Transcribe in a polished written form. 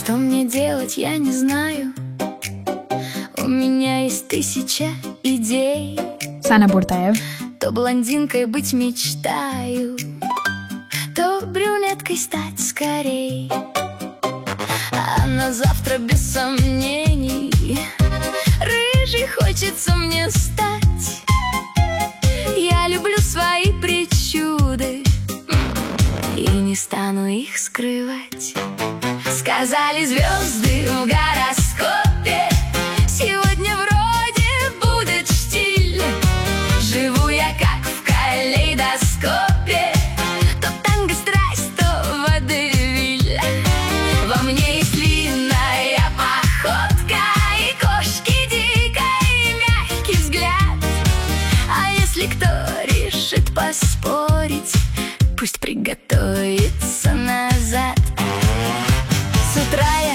Что мне делать, я не знаю. У меня есть 1000 идей. Сана Буртаев. То блондинкой быть мечтаю, то брюнеткой стать скорей. А на завтра без сомнений рыжей хочется мне стать. Я люблю свои причуды и не стану их скрывать. Сказали звезды в гороскопе, сегодня вроде будет штиль. Живу я как в калейдоскопе, то танго страсть, то водевиль. Во мне есть длинная походка и кошки дикой, и мягкий взгляд. А если кто решит поспорить, пусть приготовится назад. С утра я